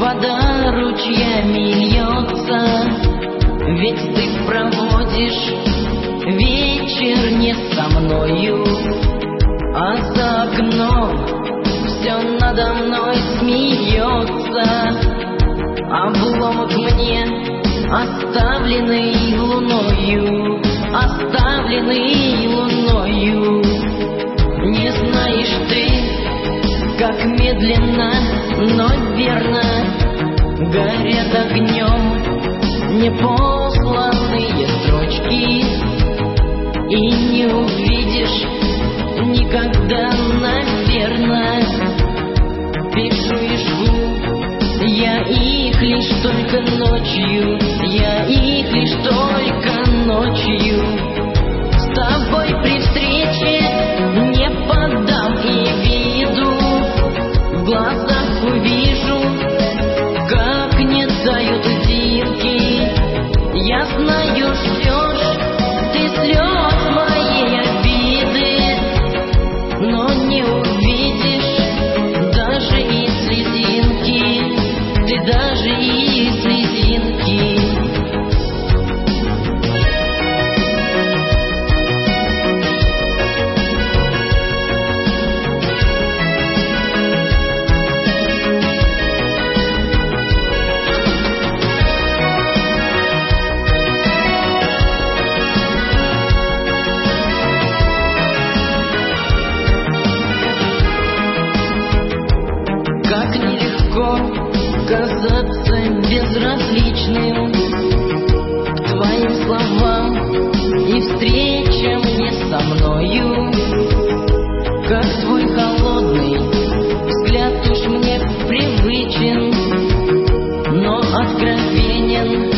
вода ручьями льется, ведь ты проводишь вечер не со мною, а за окном все надо мной смеется. Обломок мне оставленный луною, оставленный луною. Не знаешь ты, как медленно, но верно горят огнем непосланные строчки, и не увидишь никогда, наверно. Пишу и жгу я их лишь только ночью, я их лишь только ночью. С тобой при встрече не подам и виду, в глазах увижу, как не тают зимки. Я знаю, ждешь ты слез моей обиды, но не увидишь даже и слезинки, ты даже и слезинки. Как нелегко казаться безразличным к твоим словам и встречам не со мною. Как твой холодный взгляд уж мне привычен, но откровенен